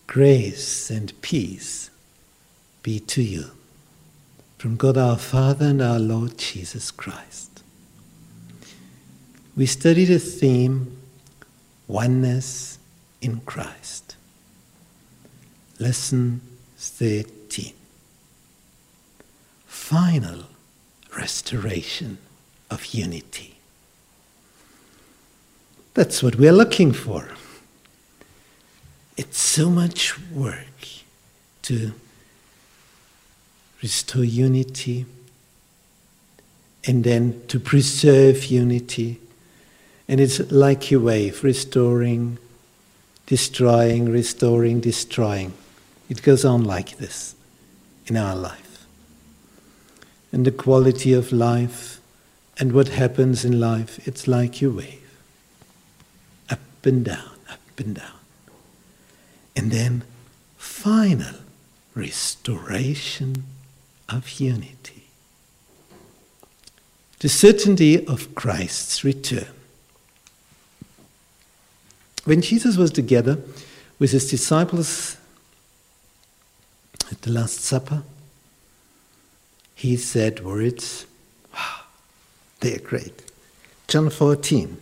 Grace and peace be to you from God our Father and our Lord Jesus Christ. We study the theme, Oneness in Christ. Lesson 13. Final restoration of unity. That's what we're looking for. It's so much work to restore unity and then to preserve unity. And it's like a wave, restoring, destroying, restoring, destroying. It goes on like this in our life. And the quality of life and what happens in life, it's like a wave. Up and down, up and down. And then final restoration of unity. The certainty of Christ's return. When Jesus was together with his disciples at the Last Supper, he said words, they are great. John 14,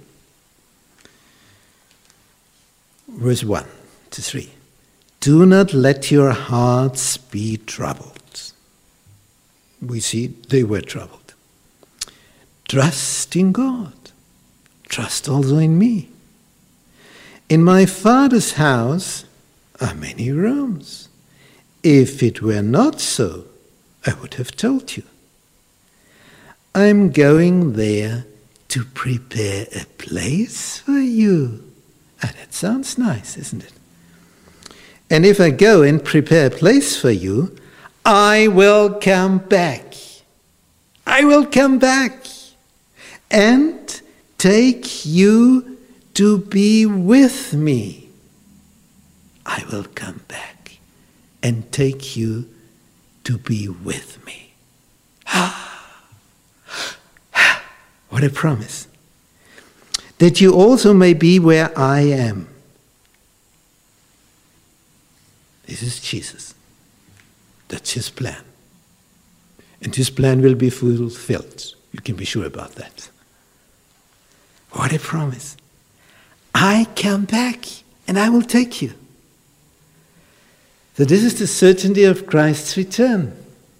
verse 1 to 3. Do not let your hearts be troubled. We see they were troubled. Trust in God. Trust also in me. In my Father's house are many rooms. If it were not so, I would have told you. I am going there to prepare a place for you. That sounds nice, isn't it? And if I go and prepare a place for you, I will come back. I will come back and take you to be with me. I will come back and take you to be with me. What a promise. That you also may be where I am. This is Jesus. That's his plan. And his plan will be fulfilled. You can be sure about that. What a promise. I come back and I will take you. So this is the certainty of Christ's return.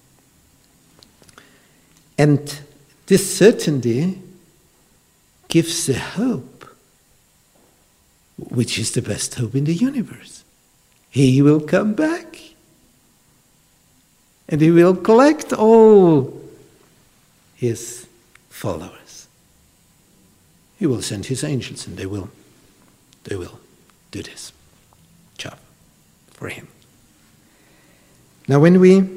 And this certainty gives a hope, which is the best hope in the universe. He will come back. And he will collect all his followers. He will send his angels and they will do this job for him. Now when we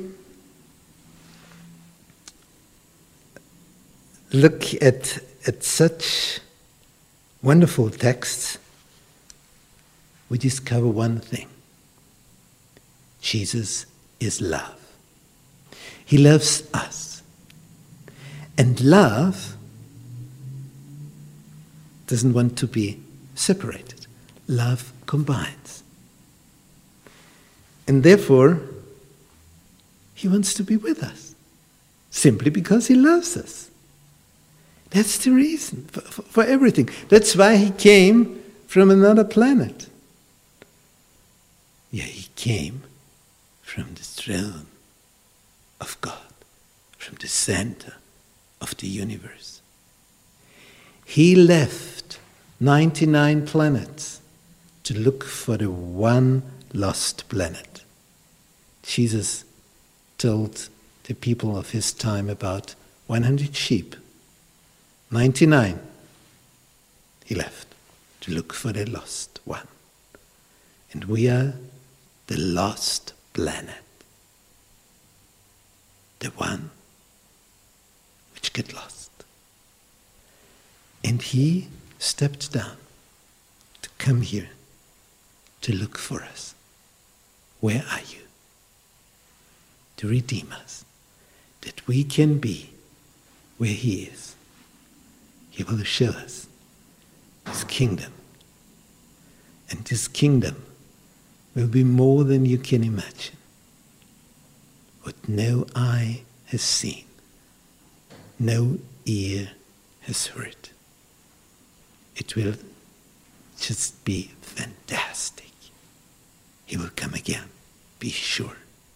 look at such wonderful texts, we discover one thing. Jesus is love. He loves us. And love doesn't want to be separated. Love combines. And therefore, he wants to be with us. Simply because he loves us. That's the reason for everything. That's why he came from another planet. Yeah, he came from the throne of God, from the center of the universe. He left 99 planets to look for the one lost planet. Jesus told the people of his time about 100 sheep. 99 he left to look for the lost one. And we are the lost planet. The one which get lost. And he stepped down to come here to look for us. Where are you? To redeem us, that we can be where he is. He will show us his kingdom. And this kingdom will be more than you can imagine. What no eye has seen, no ear has heard. It will just be fantastic. He will come again, be sure.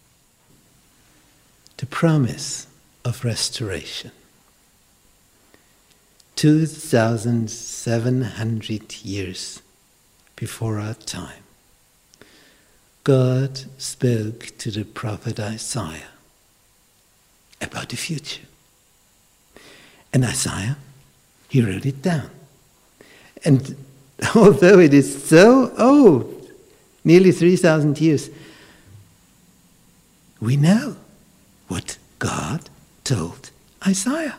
The promise of restoration. 2,700 years before our time, God spoke to the prophet Isaiah about the future. And Isaiah, he wrote it down. And although it is so old, nearly 3,000 years, we know what God told Isaiah.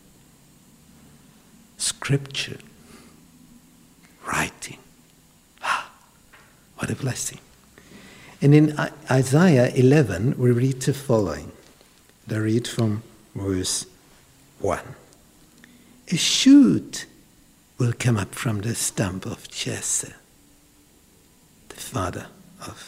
Scripture, writing. What a blessing. And in Isaiah 11, we read the following. I read from verse 1. A shoot will come up from the stump of Jesse, the father of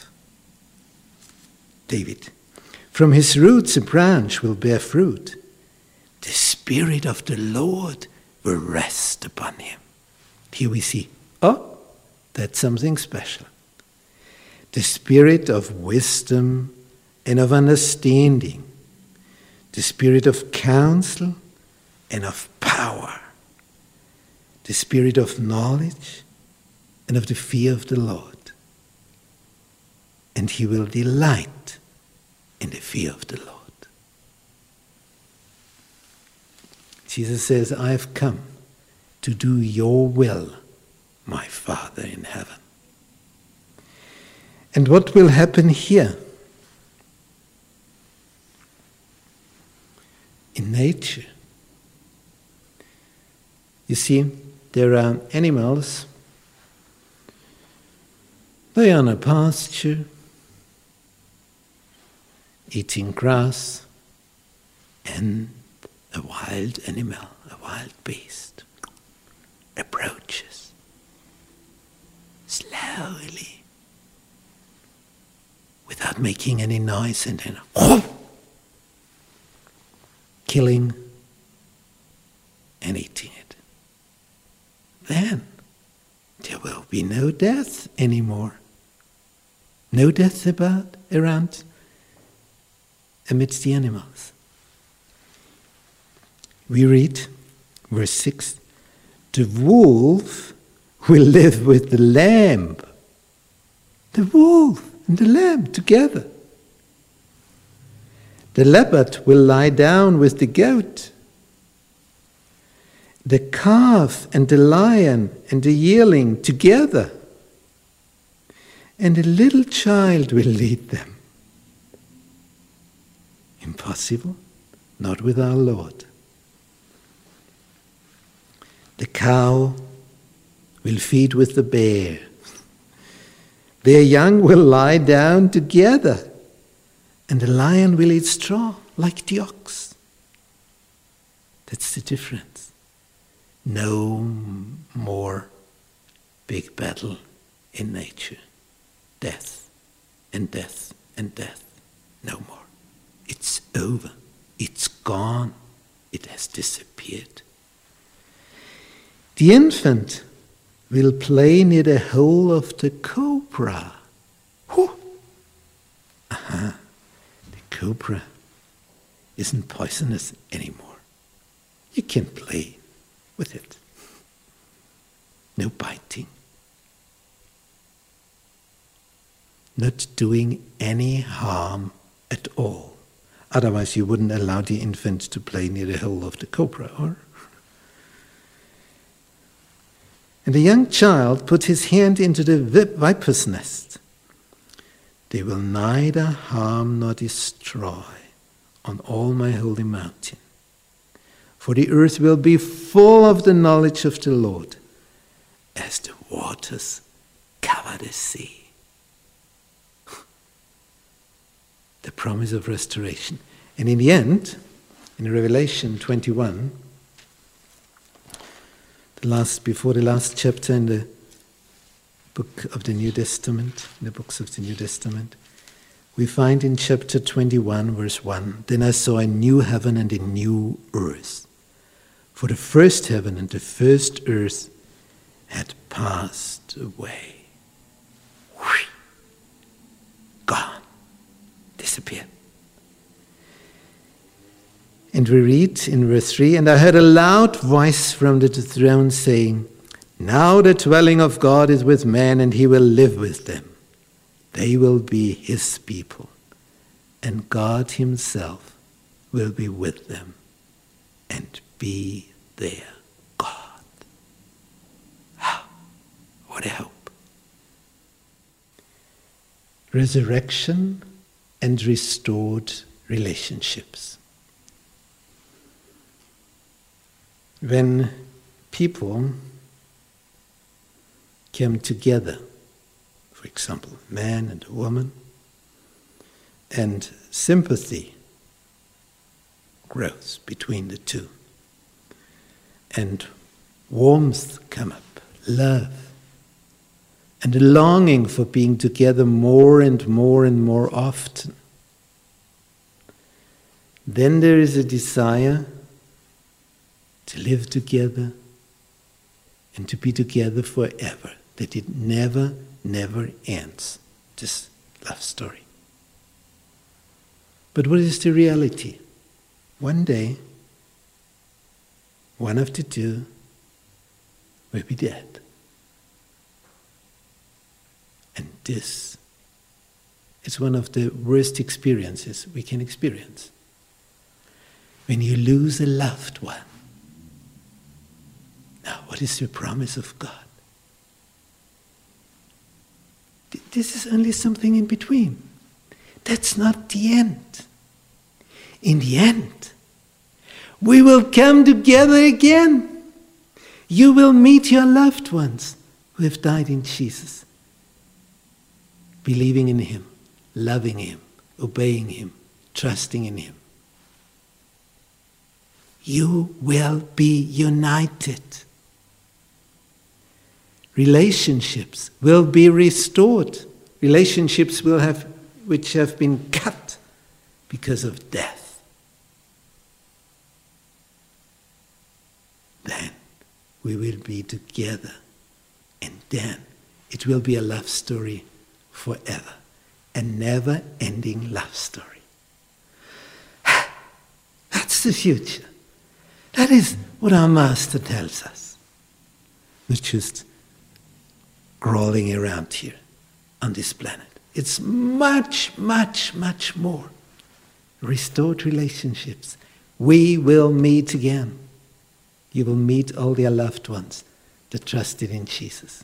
David. From his roots a branch will bear fruit. The Spirit of the Lord will rest upon him. Here we see, that's something special. The Spirit of wisdom and of understanding, the Spirit of counsel and of power, the Spirit of knowledge and of the fear of the Lord. And he will delight in the fear of the Lord. Jesus says, I have come to do your will, my Father in heaven. And what will happen here? In nature. You see, there are animals, they are on a pasture, eating grass, and a wild animal, a wild beast, approaches slowly, without making any noise, and then killing and eating it. Then there will be no death anymore. No death around amidst the animals. We read, verse 6, the wolf will live with the lamb. The wolf and the lamb together. The leopard will lie down with the goat. The calf and the lion and the yearling together. And a little child will lead them. Impossible? Not with our Lord. The cow will feed with the bear. Their young will lie down together, and the lion will eat straw like the ox. That's the difference. No more big battle in nature. Death and death and death. No more. It's over. It's gone. It has disappeared. The infant will play near the hole of the cobra. The cobra isn't poisonous anymore. You can play with it. No biting. Not doing any harm at all. Otherwise you wouldn't allow the infant to play near the hole of the cobra, or? And the young child put his hand into the viper's nest. They will neither harm nor destroy on all my holy mountain. For the earth will be full of the knowledge of the Lord, as the waters cover the sea. The promise of restoration. And in the end, in Revelation 21, before the last chapter in the book of the New Testament, in the books of the New Testament, we find in chapter 21, verse 1, "Then I saw a new heaven and a new earth. For the first heaven and the first earth had passed away." Gone. Disappeared. And we read in verse 3, "And I heard a loud voice from the throne saying, 'Now the dwelling of God is with men, and he will live with them. They will be his people, and God himself will be with them and be their God.'" What a hope. Resurrection and restored relationships. When people come together, for example, a man and a woman, and sympathy grows between the two, and warmth come up, love, and a longing for being together more and more and more often, then there is a desire to live together and to be together forever, that it never ends, this love story. But what is the reality? One day, one of the two will be dead. And this is one of the worst experiences we can experience. When you lose a loved one. Now, what is the promise of God? This is only something in between. That's not the end. In the end, we will come together again. You will meet your loved ones who have died in Jesus, believing in him, loving him, obeying him, trusting in him. You will be united. Relationships will be restored. Relationships which have been cut because of death. Then we will be together, and then it will be a love story forever, a never-ending love story. That's the future. That is what our Master tells us. Not just crawling around here on this planet. It's much more. Restored relationships. We will meet again. You will meet all their loved ones that trusted in Jesus.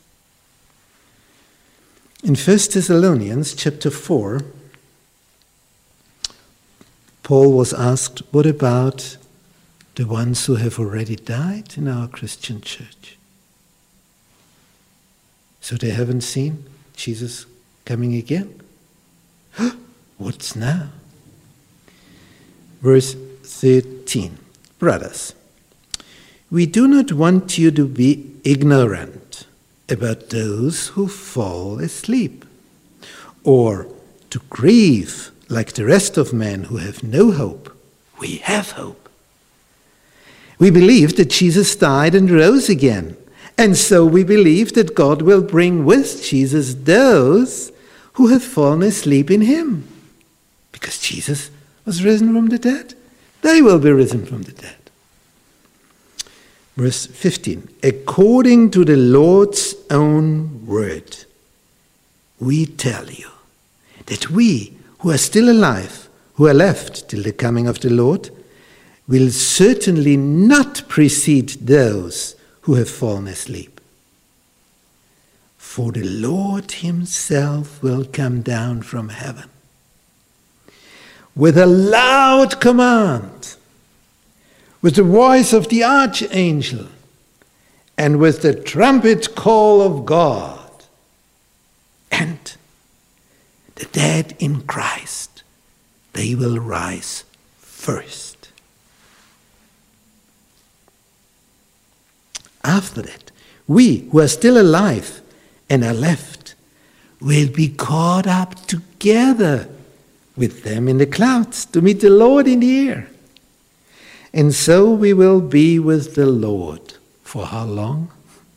In 1 Thessalonians chapter 4, Paul was asked, what about the ones who have already died in our Christian church? So they haven't seen Jesus coming again? What's now? Verse 13. Brothers, we do not want you to be ignorant about those who fall asleep, or to grieve like the rest of men who have no hope. We have hope. We believe that Jesus died and rose again. And so we believe that God will bring with Jesus those who have fallen asleep in him. Because Jesus was risen from the dead, they will be risen from the dead. Verse 15. According to the Lord's own word, we tell you that we who are still alive, who are left till the coming of the Lord, will certainly not precede those who have fallen asleep. For the Lord himself will come down from heaven with a loud command, with the voice of the archangel, and with the trumpet call of God. And the dead in Christ, they will rise first. After that, we who are still alive and are left will be caught up together with them in the clouds to meet the Lord in the air. And so we will be with the Lord. For how long?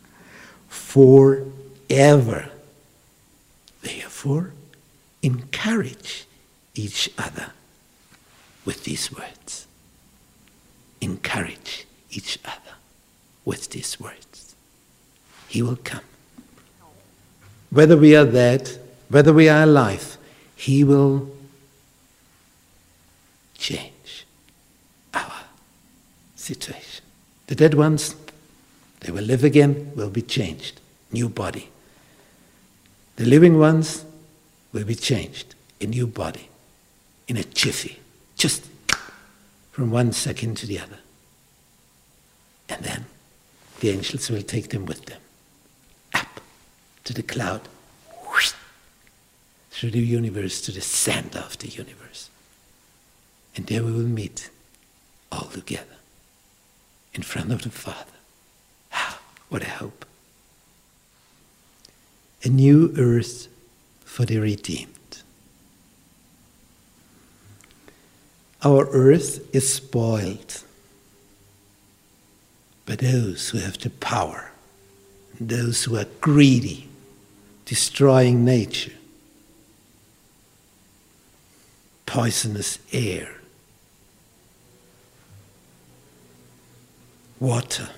Forever. Therefore, encourage each other with these words. Encourage each other with these words. He will come. Whether we are dead, whether we are alive, He will change our situation. The dead ones, they will live again, will be changed. New body. The living ones will be changed. A new body. In a jiffy. Just from one second to the other. And then the angels will take them with them. Up to the cloud. Whoosh, through the universe to the center of the universe. And there we will meet all together. In front of the Father. Ah, what a hope. A new earth for the redeemed. Our earth is spoiled by those who have the power, those who are greedy, destroying nature, poisonous air, water,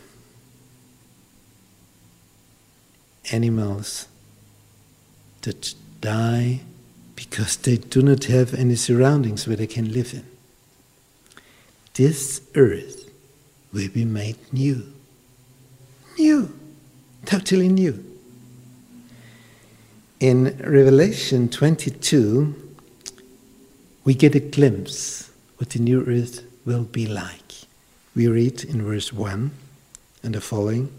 animals that die because they do not have any surroundings where they can live in. This earth will be made new. New. Totally new. In Revelation 22, we get a glimpse what the new earth will be like. We read in verse 1 and the following.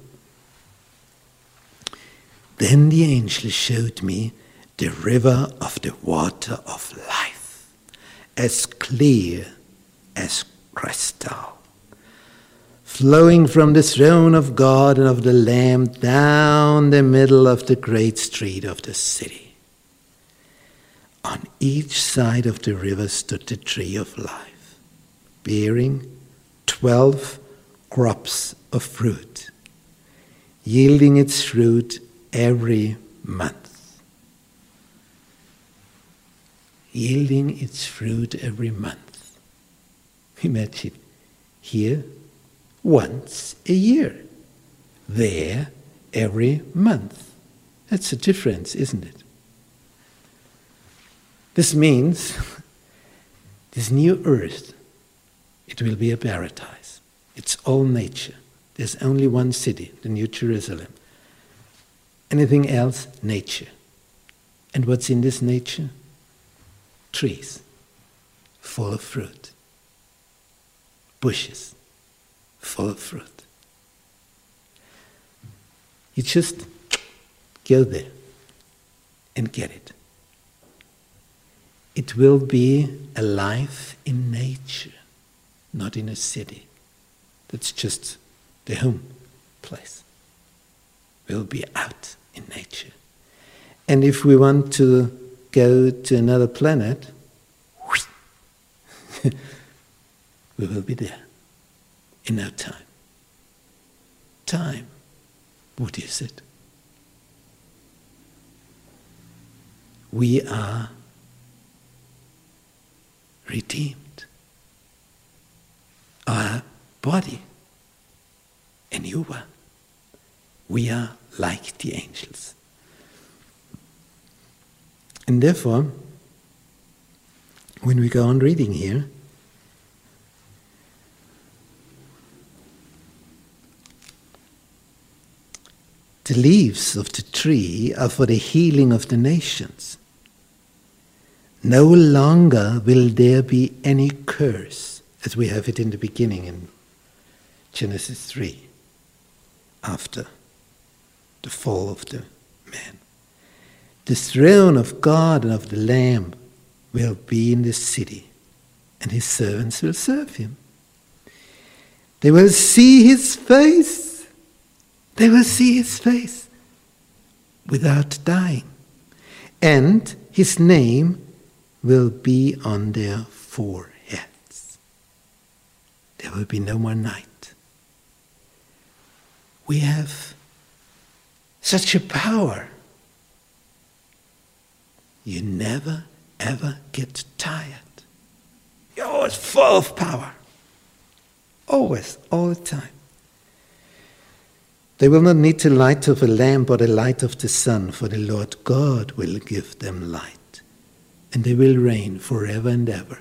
Then the angel showed me the river of the water of life, as clear as crystal, flowing from the throne of God and of the Lamb down the middle of the great street of the city. On each side of the river stood the tree of life, bearing 12 crops of fruit, yielding its fruit every month. Yielding its fruit every month. Imagine, here once a year, there every month. That's a difference, isn't it? This means this new earth, it will be a paradise. It's all nature. There's only one city, the New Jerusalem. Anything else, nature. And what's in this nature? Trees, full of fruit. Bushes, full of fruit. You just go there and get it. It will be a life in nature, not in a city. That's just the home place. We'll be out in nature. And if we want to go to another planet, we will be there in no time. Time, what is it? We are redeemed. Our body, a new one. We are like the angels. And therefore, when we go on reading here, the leaves of the tree are for the healing of the nations. No longer will there be any curse, as we have it in the beginning in Genesis 3, after the fall of the man. The throne of God and of the Lamb will be in the city, and his servants will serve him. They will see his face. They will see his face. without dying. And his name will be on their foreheads. There will be no more night. We have such a power. You never, ever get tired. You're always full of power. Always, all the time. They will not need the light of a lamp or the light of the sun, for the Lord God will give them light, and they will reign forever and ever.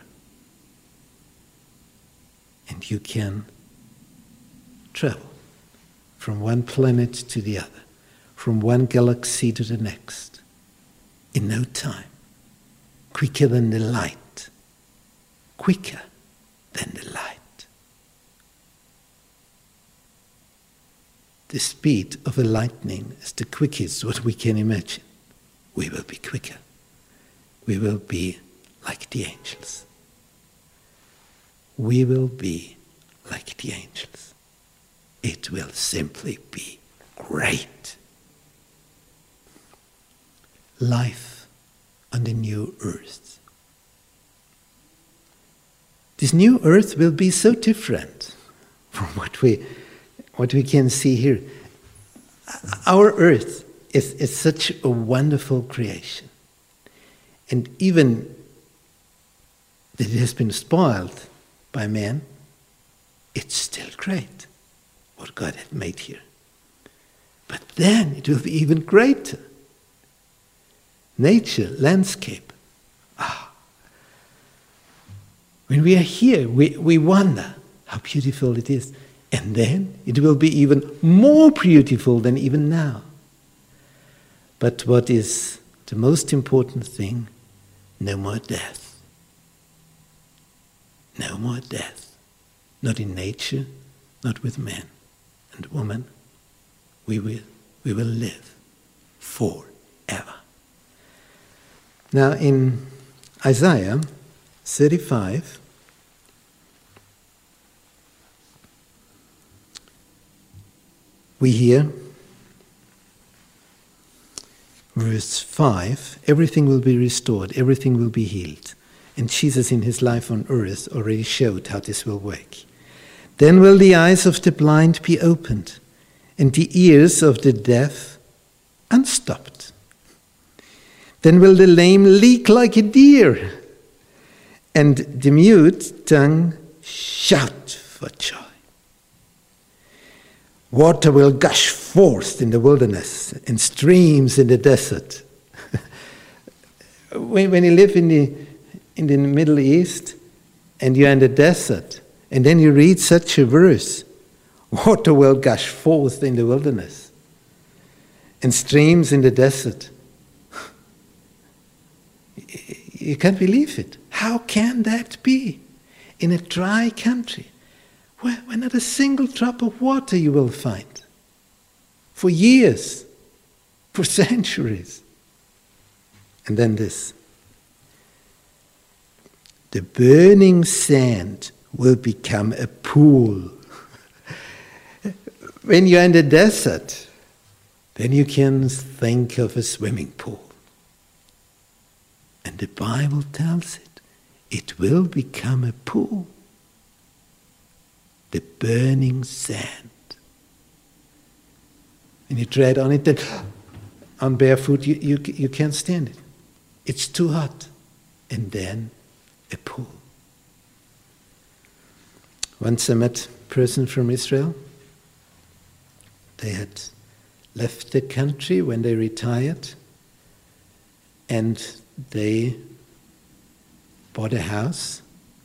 And you can travel from one planet to the other, from one galaxy to the next, in no time, quicker than the light, quicker than the light. The speed of a lightning is the quickest what we can imagine. We will be quicker. We will be like the angels. We will be like the angels. It will simply be great. Life on the new earth. This new earth will be so different from what we can see here. Our earth is such a wonderful creation. And even that it has been spoiled by man, it's still great what God had made here. But then it will be even greater. Nature, landscape. When we are here, we wonder how beautiful it is. And then it will be even more beautiful than even now. But what is the most important thing? No more death. No more death. Not in nature, not with man and woman. We will live forever. Now in Isaiah 35, we hear, verse 5, everything will be restored, everything will be healed. And Jesus in his life on earth already showed how this will work. Then will the eyes of the blind be opened, and the ears of the deaf unstopped. Then will the lame leap like a deer, and the mute tongue shout for joy. Water will gush forth in the wilderness and streams in the desert. When you live in the Middle East and you're in the desert, and then you read such a verse, water will gush forth in the wilderness and streams in the desert. You can't believe it. How can that be in a dry country? Where not a single drop of water you will find. For years, for centuries. And then this. The burning sand will become a pool. When you're in the desert, then you can think of a swimming pool. And the Bible tells it will become a pool. The burning sand. When you tread on it, then on barefoot, you can't stand it. It's too hot. And then a pool. Once I met a person from Israel. They had left the country when they retired, and they bought a house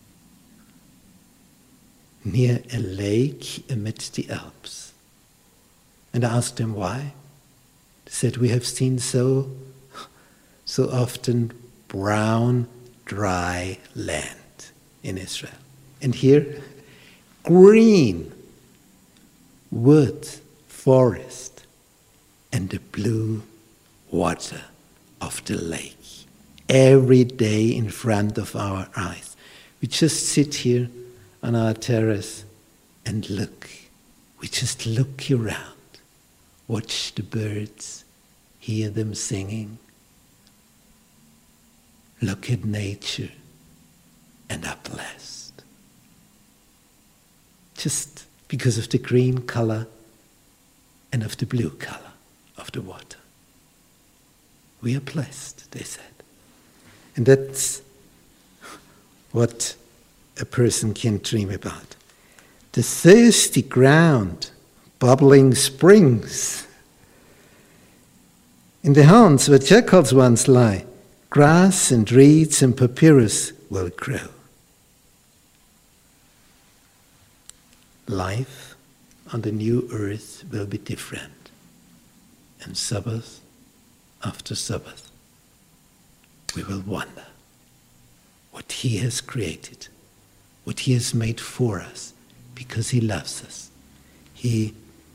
near a lake amidst the Alps. And I asked them why. They said, we have seen so often brown, dry land in Israel. And here, green wood, forest, and the blue water of the lake. Every day in front of our eyes. We just sit here on our terrace and look. We just look around, watch the birds, hear them singing, look at nature, and are blessed. Just because of the green color and of the blue color of the water. We are blessed, they said. And that's what a person can dream about. The thirsty ground, bubbling springs. In the haunts where jackals once lie, grass and reeds and papyrus will grow. Life on the new earth will be different. And Sabbath after Sabbath, we will wonder what He has created, what He has made for us, because He loves us. He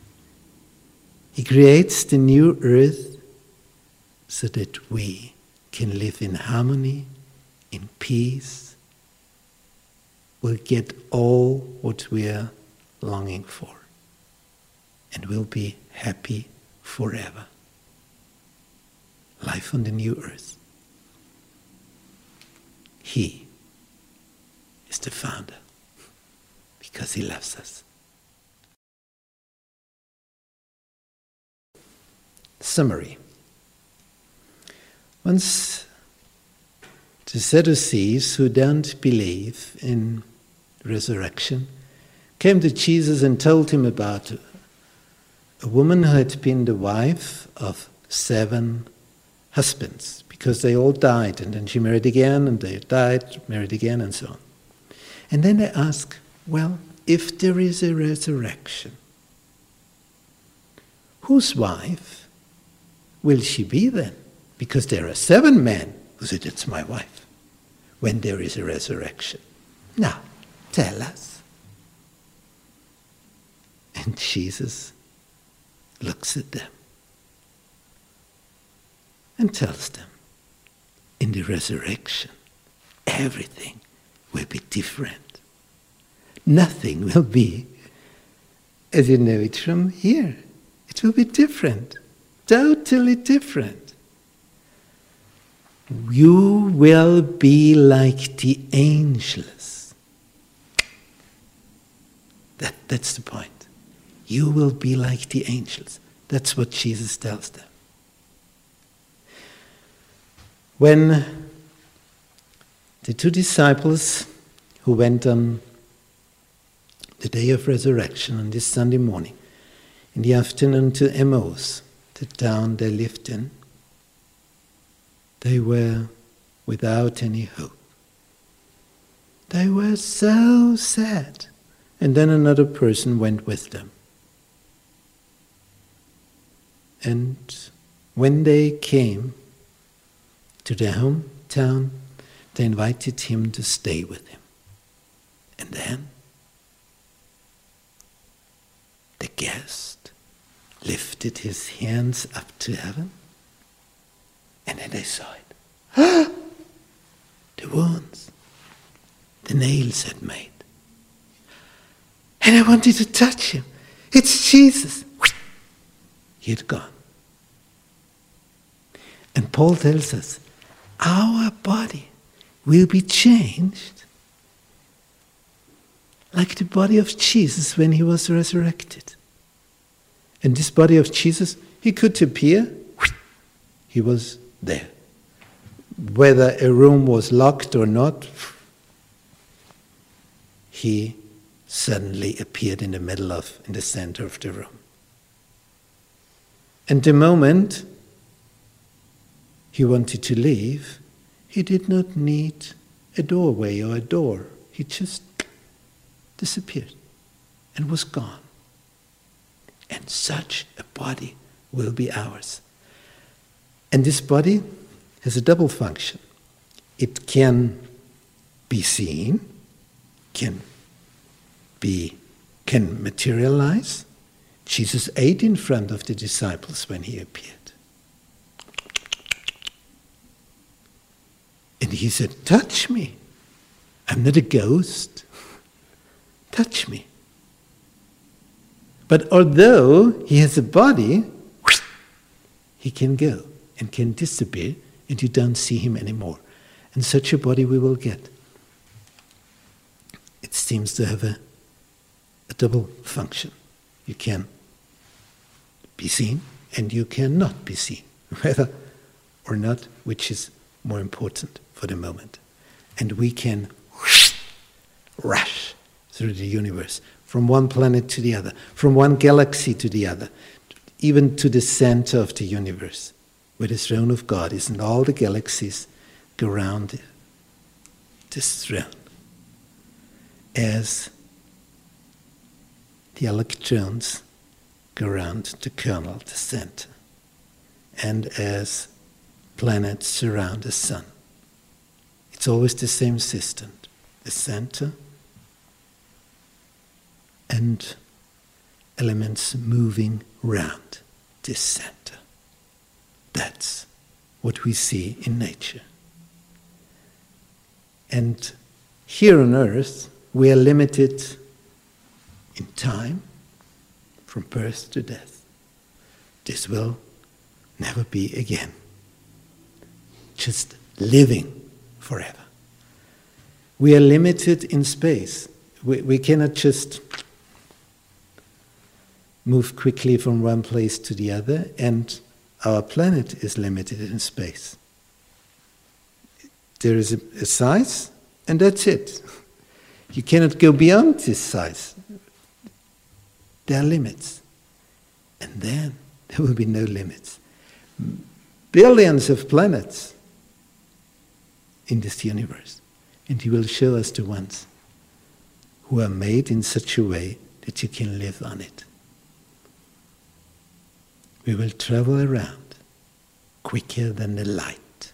creates the new earth so that we can live in harmony, in peace. We'll get all what we are longing for, and we'll be happy forever. Life on the new earth. He is the founder because He loves us. Summary. Once the Sadducees, who don't believe in resurrection, came to Jesus and told Him about a woman who had been the wife of 7 husbands, because they all died, and then she married again, and they died, married again, and so on. And then they ask, well, if there is a resurrection, whose wife will she be then? Because there are 7 men who said, it's my wife, when there is a resurrection. Now, tell us. And Jesus looks at them and tells them, in the resurrection, everything will be different. Nothing will be as you know it from here. It will be different, totally different. You will be like the angels. That's the point. You will be like the angels. That's what Jesus tells them. When the 2 disciples who went on the day of resurrection on this Sunday morning, in the afternoon to Emmaus, the town they lived in, they were without any hope. They were so sad. And then another person went with them. And when they came to their hometown, they invited him to stay with him. And then the guest lifted his hands up to heaven, and then they saw it. The wounds the nails had made. And I wanted to touch him. It's Jesus. He had gone. And Paul tells us, our body will be changed like the body of Jesus when He was resurrected. And this body of Jesus, He could appear, He was there. Whether a room was locked or not, He suddenly appeared in the center of the room. And the moment He wanted to leave, He did not need a doorway or a door. He just disappeared and was gone. And such a body will be ours. And this body has a double function. It can be seen, can materialize. Jesus ate in front of the disciples when He appeared. And He said, touch me. I'm not a ghost. Touch me. But although He has a body, he can go and can disappear, and you don't see him anymore. And such a body we will get. It seems to have a double function. You can be seen and you cannot be seen, whether or not, which is more important for the moment. And we can rush through the universe, from one planet to the other, from one galaxy to the other, even to the center of the universe, where the throne of God is, and all the galaxies go around this throne, as the electrons go around the kernel, the center, and as planets surround the sun. It's always the same system, the center and elements moving round this center. That's what we see in nature. And here on earth, we are limited in time, from birth to death. This will never be again. Just living forever. We are limited in space. We cannot just move quickly from one place to the other, and our planet is limited in space. There is a size, and that's it. You cannot go beyond this size. There are limits. And then there will be no limits. Billions of planets in this universe. And He will show us the ones who are made in such a way that you can live on it. We will travel around quicker than the light.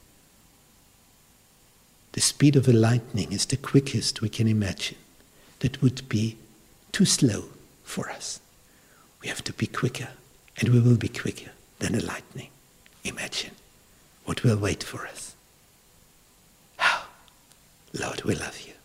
The speed of a lightning is the quickest we can imagine. That would be too slow for us. We have to be quicker, and we will be quicker than the lightning. Imagine what will wait for us. How, Lord, we love you.